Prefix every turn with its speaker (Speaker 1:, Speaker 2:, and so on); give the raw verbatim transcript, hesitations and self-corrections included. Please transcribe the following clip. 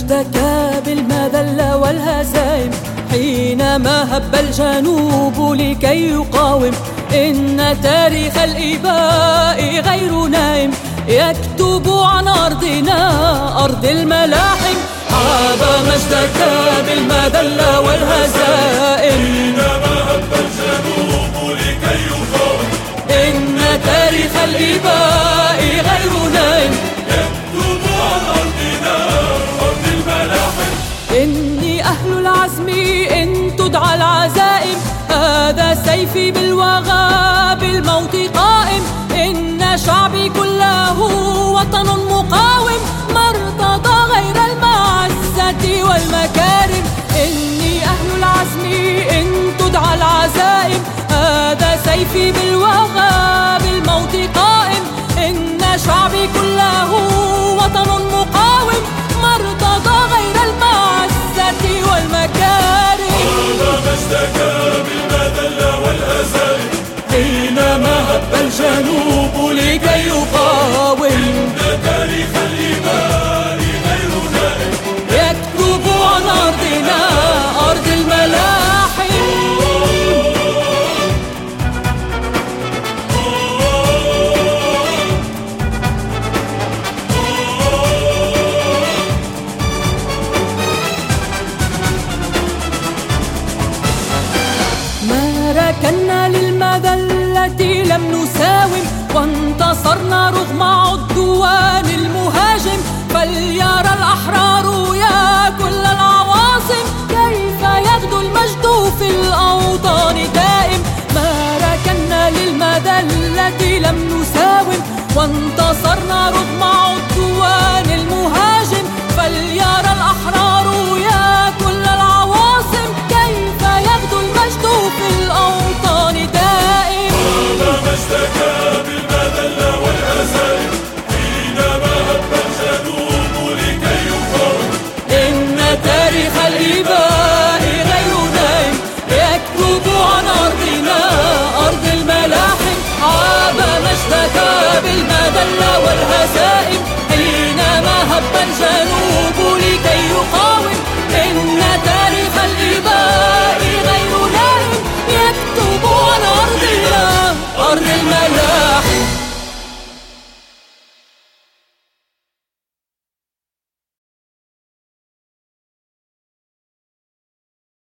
Speaker 1: مجدك بالمذلة والهزائم حينما هب الجنوب لكي يقاوم. إن تاريخ الإباء غير نائم يكتب عن أرضنا أرض الملاحم. عاب مجدك بالمذلة والهزائم
Speaker 2: حينما هب الجنوب لكي يقاوم.
Speaker 1: إن تاريخ الإباء غير نائم
Speaker 2: يكتب عن أرضنا أرض الملاحم.
Speaker 1: إني أهل العزم إن تدعى العزائم هذا سيفي بالوغى بالموت قائم. إن شعبي كله وطن مقاوم ما ارتضى غير المعزة والمكارم. إني أهل العزم إن تدعى العزائم هذا سيفي بالوغى بالموت قائم. إن شعبي كله وطن مقاوم ما ارتضى غير المعزة والمكارم.
Speaker 2: عاب مجدك بالمذلة والهزائم
Speaker 1: حينما هب الجنوب لكي يقاوم.
Speaker 2: إن تاريخ الإباء غير نائم
Speaker 1: يكتب عن أرضنا أرض الملاحم. ما ركنا للمذلة لم نساوم وانتصرنا رغم عدوان المهاجم. فليرى الأحرار يا كل العواصم كيف يغدو المجد في الأوطان دائم. ما ركنا للمذلة لم نساوم وانتصرنا رغم عدوان المهاجم. فليرى الأحرار يا كل العواصم كيف يغدو المجد في الأوطان دائم.
Speaker 2: عاب مجدك بالمذلة والهزائم حينما هب الجنوب لكي يقاوم.
Speaker 1: إن تاريخ الإباء غير نائم يكتب عن أرضنا أرض الملاحم. عاب مجدك بالمذلة والهزائم حينما هب الجنوب